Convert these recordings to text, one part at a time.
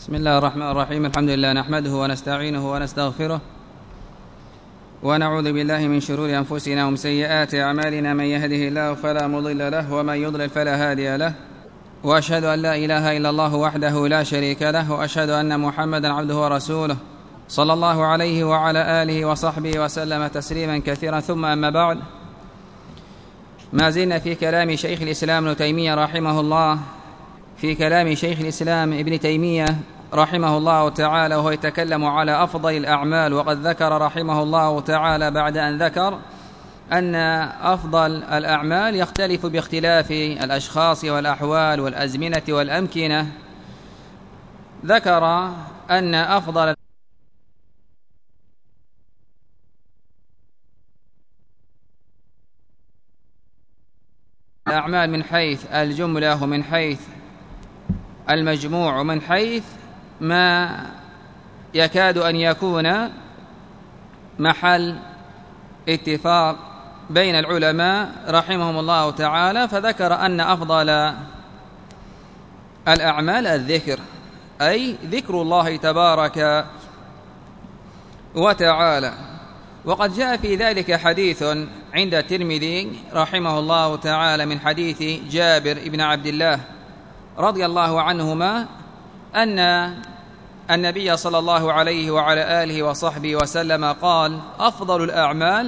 بسم الله الرحمن الرحيم. الحمد لله نحمده ونستعينه ونستغفره ونعوذ بالله من شرور أنفسنا ومن سيئات أعمالنا. من يهده الله فلا مضل له ومن يضلل فلا هادي له، وأشهد أن لا إله إلا الله وحده لا شريك له، وأشهد أن محمدا عبده ورسوله صلى الله عليه وعلى آله وصحبه وسلم تسليما كثيرا. ثم أما بعد، ما زلنا في كلام شيخ الإسلام ابن تيمية رحمه الله، في كلام شيخ الإسلام ابن تيمية رحمه الله تعالى، وهو يتكلم على أفضل الأعمال. وقد ذكر رحمه الله تعالى بعد أن ذكر أن أفضل الأعمال يختلف باختلاف الأشخاص والأحوال والأزمنة والأمكنة، ذكر أن أفضل الأعمال من حيث الجملة ومن حيث المجموع ومن حيث ما يكاد أن يكون محل اتفاق بين العلماء رحمهم الله تعالى. فذكر أن أفضل الأعمال الذكر، أي ذكر الله تبارك وتعالى. وقد جاء في ذلك حديث عند الترمذي رحمه الله تعالى من حديث جابر بن عبد الله رضي الله عنهما أن النبي صلى الله عليه وعلى آله وصحبه وسلم قال: أفضل الأعمال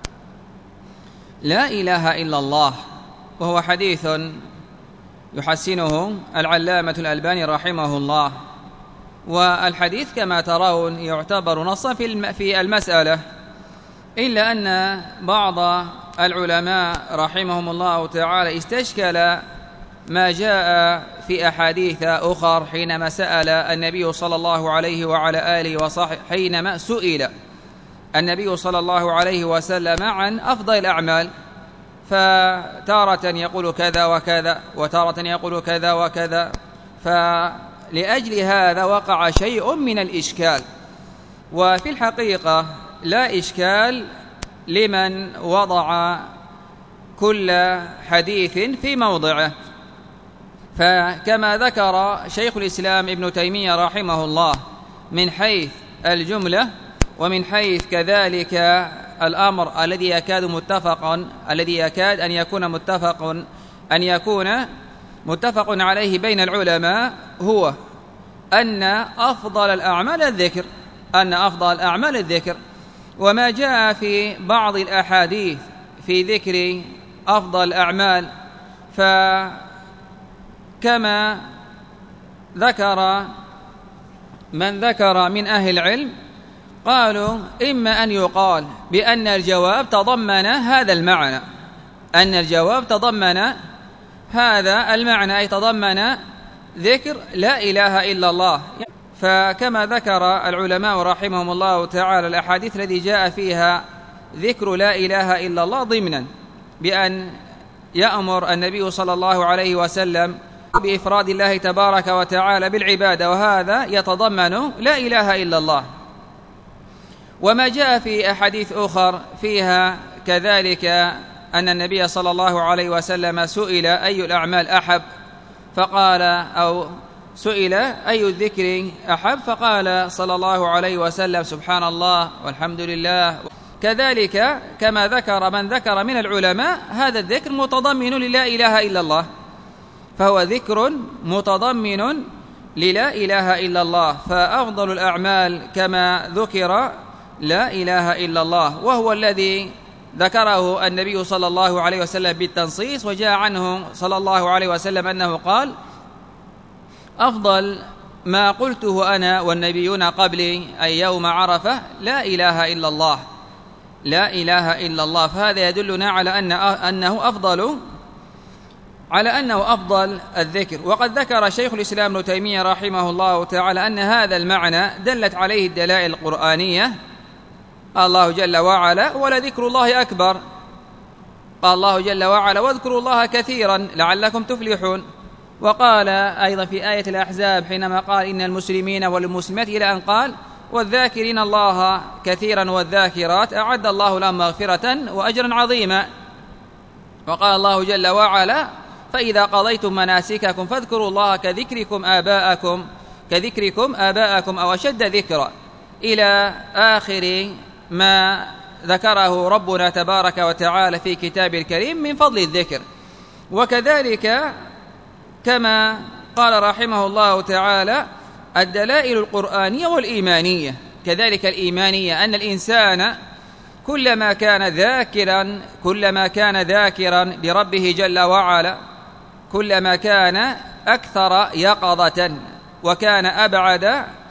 لا إله إلا الله. وهو حديث يحسنه العلامة الألباني رحمه الله. والحديث كما ترون يعتبر نصا في المسألة، إلا أن بعض العلماء رحمهم الله تعالى استشكل ما جاء في أحاديث أخر حينما سأل النبي صلى الله عليه وعلى آله وصحبه، حينما سئل النبي صلى الله عليه وسلم عن أفضل الأعمال، فتارة يقول كذا وكذا وتارة يقول كذا وكذا، فلأجل هذا وقع شيء من الإشكال. وفي الحقيقة لا إشكال لمن وضع كل حديث في موضعه. فكما ذكر شيخ الإسلام ابن تيمية رحمه الله من حيث الجملة ومن حيث كذلك الأمر الذي يكاد أن يكون متفق عليه بين العلماء، هو أن أفضل الأعمال الذكر. وما جاء في بعض الأحاديث في ذكر أفضل الأعمال، فكما ذكر من ذكر من أهل العلم قالوا: إما أن يقال بأن الجواب تضمن هذا المعنى، أن الجواب تضمن هذا المعنى، أي تضمن ذكر لا إله إلا الله. فكما ذكر العلماء رحمهم الله تعالى الأحاديث التي جاء فيها ذكر لا إله إلا الله ضمنا بأن يأمر النبي صلى الله عليه وسلم بإفراد الله تبارك وتعالى بالعبادة، وهذا يتضمن لا إله إلا الله. وما جاء في أحاديث أخر فيها كذلك أن النبي صلى الله عليه وسلم سئل أي الأعمال أحب، فقال أو سئل أي الذكر أحب، فقال صلى الله عليه وسلم: سبحان الله والحمد لله. كذلك كما ذكر من ذكر من العلماء هذا الذكر متضمن للا إله إلا الله، فهو ذكر متضمن للا إله إلا الله. فأفضل الأعمال كما ذكر لا إله إلا الله، وهو الذي ذكره النبي صلى الله عليه وسلم بالتنصيص. وجاء عنه صلى الله عليه وسلم أنه قال: أفضل ما قلته أنا والنبيون قبلي أي يوم عرفة لا إله إلا الله، لا إله إلا الله. فهذا يدلنا على أنه أفضل الذكر. وقد ذكر شيخ الإسلام ابن تيمية رحمه الله تعالى أن هذا المعنى دلت عليه الدلائل القرآنية. قال الله جل وعلا: ولذكر الله أكبر. قال الله جل وعلا: واذكروا الله كثيرا لعلكم تفلحون. وقال أيضا في آية الأحزاب حينما قال: إن المسلمين والمسلمات، إلى أن قال: والذاكرين الله كثيرا والذاكرات أعد الله لهم مغفرة وأجرا عظيما. وقال الله جل وعلا: فإذا قضيتم مناسككم فاذكروا الله كذكركم آباءكم كذكركم آباءكم أو أشد ذكرا إلى آخر ما ذكره ربنا تبارك وتعالى في كتابه الكريم من فضل الذكر. وكذلك كما قال رحمه الله تعالى الدلائل القرآنية والإيمانية، كذلك الإيمانية أن الإنسان كلما كان ذاكرا لربه جل وعلا كلما كان أكثر يقظة وكان أبعد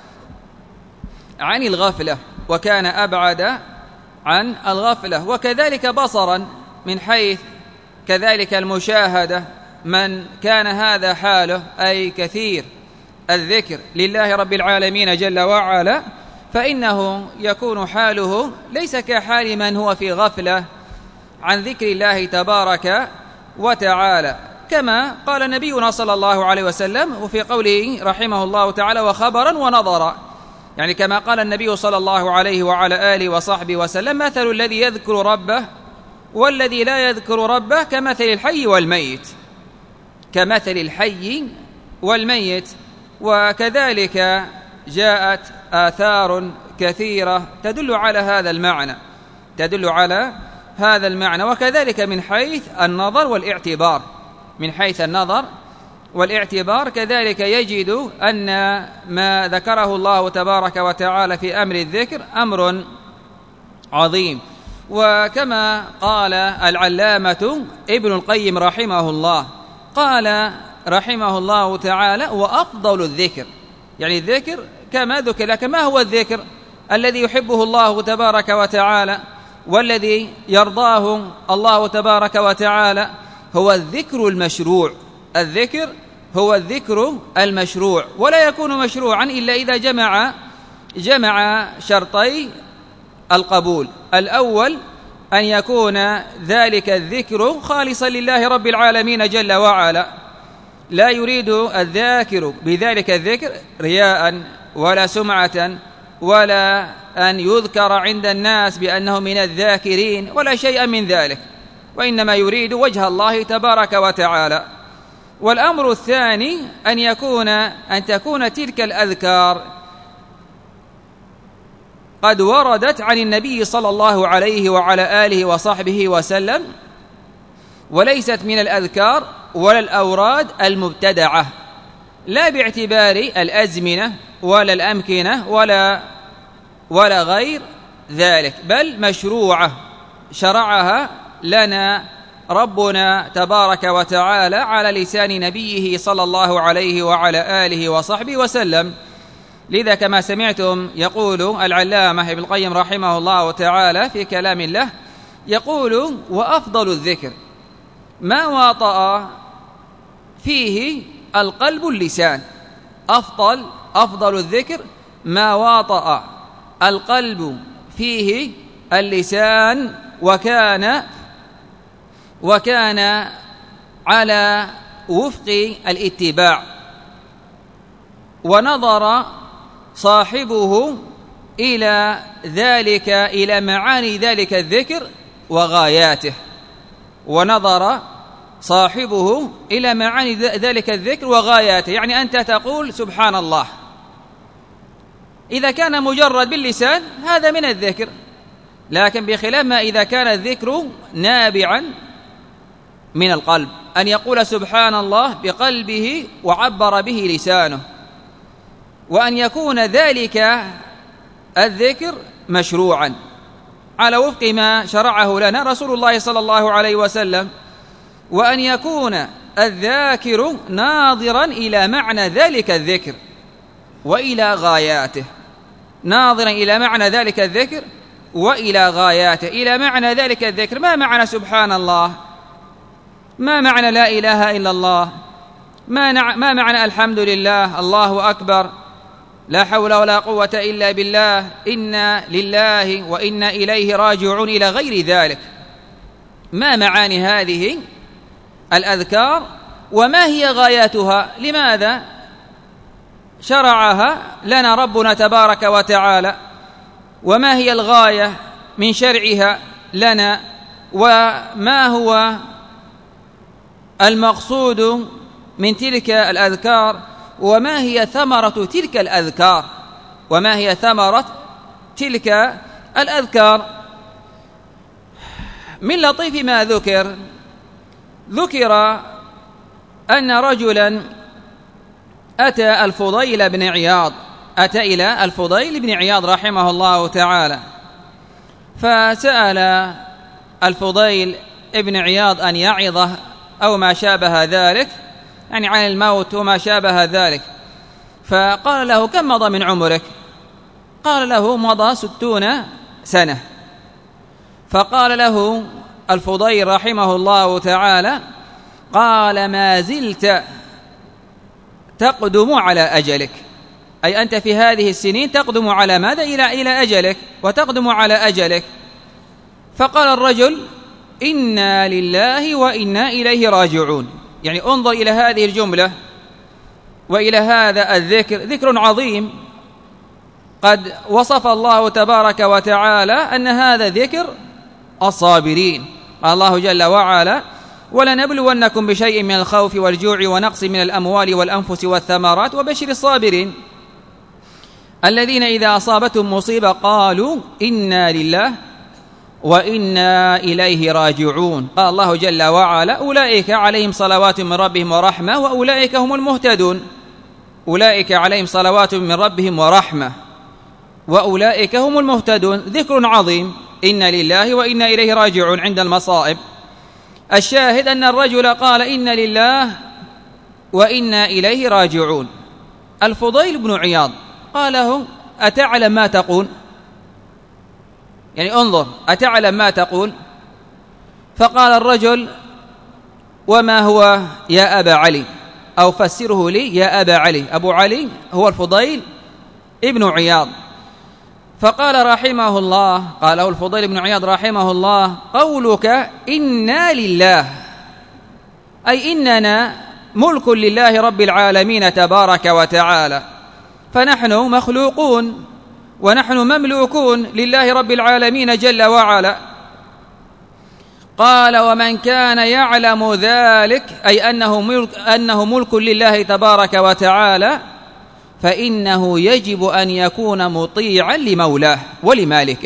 عن الغفلة وكذلك بصرا من حيث كذلك المشاهدة. من كان هذا حاله أي كثير الذكر لله رب العالمين جل وعلا فإنه يكون حاله ليس كحال من هو في غفلة عن ذكر الله تبارك وتعالى، كما قال نبينا صلى الله عليه وسلم وفي قوله رحمه الله تعالى وخبرا ونظرا، يعني كما قال النبي صلى الله عليه وعلى آله وصحبه وسلم مثل الذي يذكر ربه والذي لا يذكر ربه كمثل الحي والميت. وكذلك جاءت آثار كثيرة تدل على هذا المعنى وكذلك من حيث النظر والاعتبار كذلك يجد أن ما ذكره الله تبارك وتعالى في أمر الذكر أمر عظيم. وكما قال العلامة ابن القيم رحمه الله قال رحمه الله تعالى وأفضل الذكر، يعني الذكر كما ذكر، لكن ما هو الذكر الذي يحبه الله تبارك وتعالى والذي يرضاه الله تبارك وتعالى؟ هو الذكر المشروع، ولا يكون مشروعا إلا إذا جمع شرطي القبول. الأول أن يكون ذلك الذكر خالصا لله رب العالمين جل وعلا، لا يريد الذاكر بذلك الذكر رياء ولا سمعة ولا أن يذكر عند الناس بأنه من الذاكرين ولا شيئا من ذلك، وإنما يريد وجه الله تبارك وتعالى. والأمر الثاني أن تكون تلك الأذكار قد وردت عن النبي صلى الله عليه وعلى آله وصحبه وسلم، وليست من الأذكار ولا الأوراد المبتدعة، لا باعتبار الأزمنة ولا الأمكنة ولا غير ذلك، بل مشروعة شرعها لنا ربنا تبارك وتعالى على لسان نبيه صلى الله عليه وعلى آله وصحبه وسلم. لذا كما سمعتم يقول العلامة ابن القيم رحمه الله تعالى في كلام الله يقول وأفضل الذكر ما واطأ فيه القلب اللسان. أفضل الذكر ما واطأ القلب فيه اللسان وكان على وفق الاتباع، ونظر صاحبه إلى معاني ذلك الذكر وغاياته. يعني أنت تقول سبحان الله، إذا كان مجرد باللسان هذا من الذكر، لكن بخلاف ما إذا كان الذكر نابعا من القلب، أن يقول سبحان الله بقلبه وعبر به لسانه، وأن يكون ذلك الذكر مشروعا على وفق ما شرعه لنا رسول الله صلى الله عليه وسلم، وأن يكون الذاكر ناظرا إلى معنى ذلك الذكر وإلى غاياته، إلى معنى ذلك الذكر. ما معنى سبحان الله؟ ما معنى لا إله إلا الله؟ ما معنى الحمد لله، الله أكبر، لا حول ولا قوة إلا بالله، إنا لله وإنا إليه راجعون، إلى غير ذلك؟ ما معاني هذه الأذكار وما هي غاياتها؟ لماذا شرعها لنا ربنا تبارك وتعالى؟ وما هي الغاية من شرعها لنا؟ وما هو المقصود من تلك الأذكار؟ وما هي ثمرة تلك الأذكار؟ وما هي ثمرة تلك الأذكار؟ من لطيف ما ذكر أن رجلا أتى إلى الفضيل بن عياض رحمه الله تعالى، فسأل الفضيل بن عياض أن يعظه أو ما شابه ذلك، يعني عن الموت وما شابه ذلك. فقال له: كم مضى من عمرك؟ قال له: مضى 60 سنة. فقال له الفضيل رحمه الله تعالى: قال: ما زلت تقدم على أجلك، أي أنت في هذه السنين تقدم على ماذا؟ إلى أجلك، وتقدم على أجلك. فقال الرجل: إنا لله وإنا إليه راجعون. يعني انظر إلى هذه الجملة وإلى هذا الذكر، ذكر عظيم قد وصف الله تبارك وتعالى أن هذا ذكر الصابرين. قال الله جل وعلا: ولنبلونكم بشيء من الخوف والجوع ونقص من الأموال والأنفس والثمرات وبشر الصابرين الذين إذا أصابتهم مصيبة قالوا إنا لله وإنا إليه راجعون. قال الله جل وعلا: أولئك عليهم صلوات من ربهم ورحمة وأولئك هم المهتدون. أولئك عليهم صلوات من ربهم ورحمة وأولئك هم المهتدون. ذكر عظيم، إنا لله وإنا إليه راجعون عند المصائب. الشاهد أن الرجل قال: إنا لله وإنا إليه راجعون. الفضيل بن عياض قال له: أتعلم ما تقول؟ يعني انظر، أتعلم ما تقول؟ فقال الرجل: وما هو يا أبا علي؟ أو فسره لي يا أبا علي. أبو علي هو الفضيل ابن عياض. فقال رحمه الله، قاله الفضيل بن عياض رحمه الله: قولك إنا لله، أي إننا ملك لله رب العالمين تبارك وتعالى، فنحن مخلوقون ونحن مملوكون لله رب العالمين جل وعلا. قال: ومن كان يعلم ذلك، أي أنه ملك لله تبارك وتعالى، فإنه يجب أن يكون مطيعا لمولاه ولمالكه،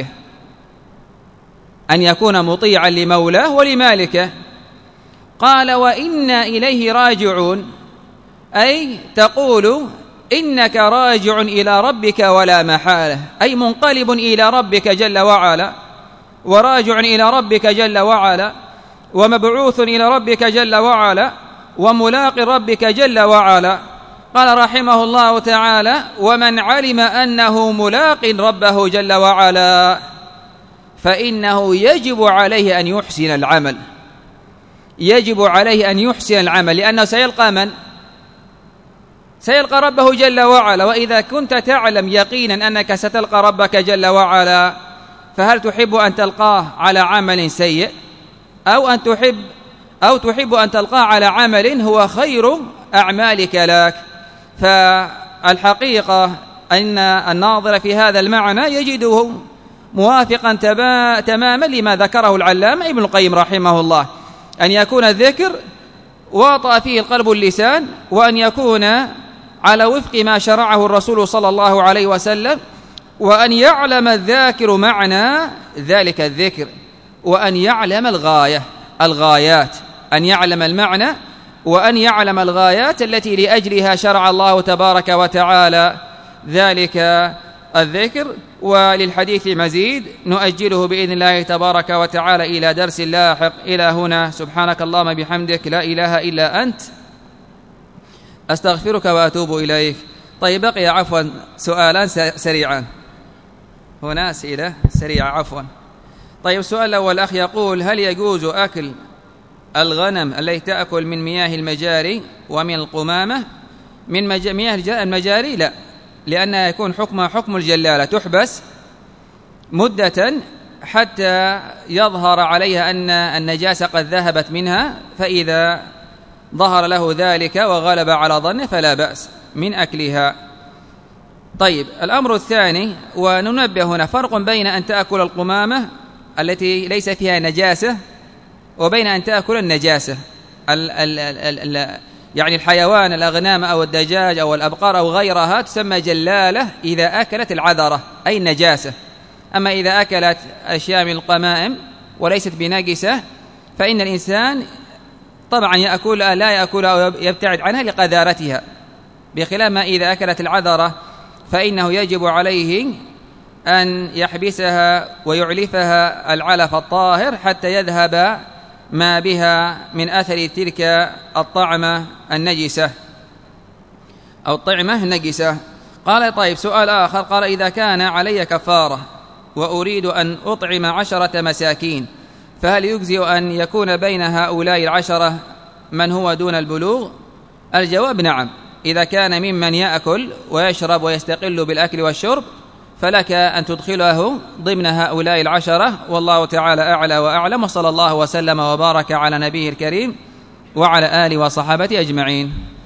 أن يكون مطيعا لمولاه ولمالكه. قال: وإنا إليه راجعون، أي تقول إنك راجع إلى ربك ولا محالة، أي منقلب إلى ربك جل وعلا، وراجع إلى ربك جل وعلا، ومبعوث إلى ربك جل وعلا، وملاق ربك جل وعلا. قال رحمه الله تعالى: ومن علم أنه ملاق ربه جل وعلا فإنه يجب عليه أن يحسن العمل، يجب عليه أن يحسن العمل، لأنه سيلقى من؟ سيلقى ربه جل وعلا. وإذا كنت تعلم يقينا أنك ستلقى ربك جل وعلا، فهل تحب أن تلقاه على عمل سيء، أو تحب أن تلقاه على عمل هو خير أعمالك لك؟ فالحقيقة أن الناظر في هذا المعنى يجده موافقا تماما لما ذكره العلامة ابن القيم رحمه الله، أن يكون الذكر واطأ فيه القلب واللسان، وأن يكون على وفق ما شرعه الرسول صلى الله عليه وسلم، وأن يعلم الذاكر معنى ذلك الذكر، وأن يعلم الغايات، أن يعلم المعنى وأن يعلم الغايات التي لأجلها شرع الله تبارك وتعالى ذلك الذكر. وللحديث مزيد نؤجله بإذن الله تبارك وتعالى إلى درس لاحق. إلى هنا سبحانك اللهم بحمدك لا إله إلا أنت أستغفرك وأتوب إليك. طيب، بقي عفوا سؤالان سريعان، هنا أسئلة سريعة عفوا. طيب، السؤال الأول، أخ يقول: هل يجوز أكل الغنم التي تأكل من مياه المجاري ومن القمامة؟ من مياه المجاري لا، لأنها يكون حكمها حكم الجلالة، تحبس مدة حتى يظهر عليها أن النجاسة قد ذهبت منها، فإذا ظهر له ذلك وغلب على ظنه فلا بأس من أكلها. طيب، الأمر الثاني، وننبه هنا فرق بين أن تأكل القمامة التي ليس فيها نجاسة وبين أن تأكل النجاسة. يعني الحيوان الأغنام أو الدجاج أو الأبقار أو غيرها تسمى جلالة إذا أكلت العذرة أي النجاسة. أما إذا أكلت أشياء من القمائم وليست بنجسة فإن الإنسان طبعا يأكلها لا يأكلها أو يبتعد عنها لقذارتها، بخلاف ما إذا أكلت العذرة فإنه يجب عليه أن يحبسها ويعلفها العلف الطاهر حتى يذهب ما بها من أثر تلك الطعمة النجسة أو الطعمة النجسة. قال طيب سؤال آخر، قال إذا كان علي كفارة وأريد أن أطعم 10 مساكين فهل يجزئ أن يكون بين هؤلاء 10 من هو دون البلوغ؟ الجواب نعم، إذا كان ممن يأكل ويشرب ويستقل بالأكل والشرب فلك أن تدخله ضمن هؤلاء 10، والله تعالى أعلى وأعلم، وصلى الله وسلم وبارك على نبيه الكريم وعلى آله وصحابته أجمعين.